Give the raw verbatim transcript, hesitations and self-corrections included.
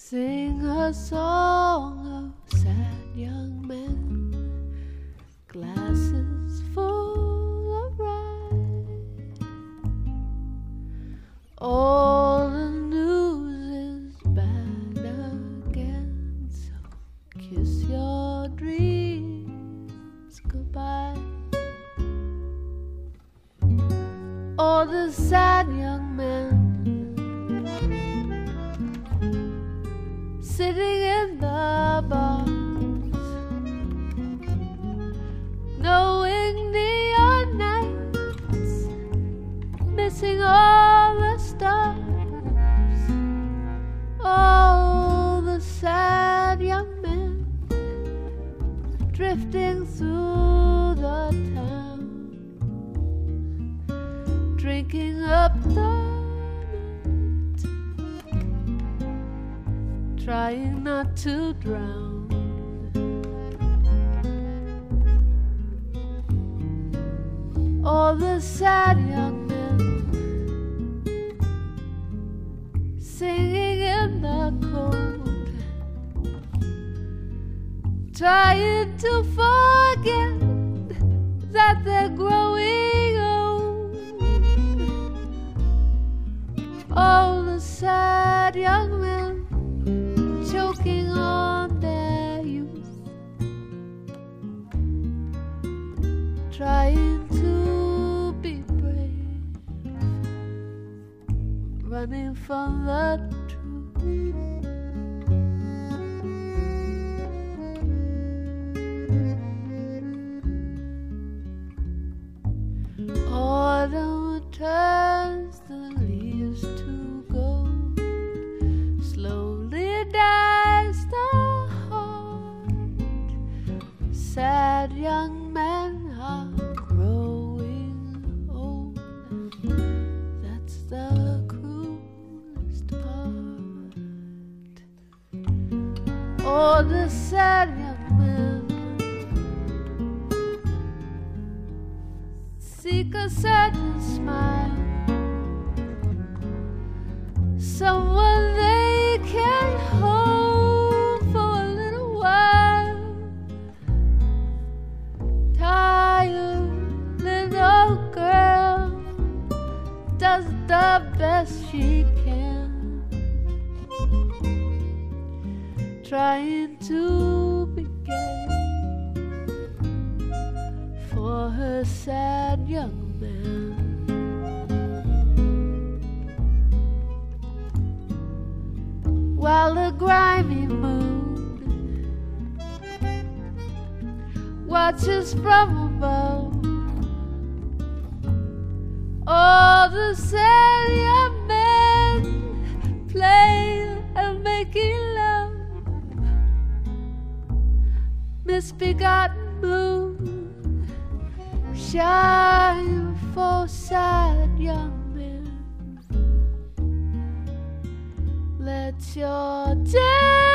Sing a song of sad young men, glasses full of rye. All the news is bad again, so kiss your dreams goodbye. All the sad young men sitting in the bars, knowing neon nights, missing all the stars. All the sad young men drifting through the town, drinking up the trying not to drown. All the sad young men singing in the cold, trying to forget that they're growing old. All the sad young men choking on their youth, trying to be brave, running from the truth. Autumn turns the leaves to gold, slowly dies the heart. Sad young men are growing old, that's the cruelest part. Oh, the sad young men seek a certain smile, someone they can hold for a little while. Tired little girl does the best she can, trying to be gay for her sad young man. While the grimy moon watches from above, all the sad young men play and making love. Misbegotten moon, shine for sad young men. Let your day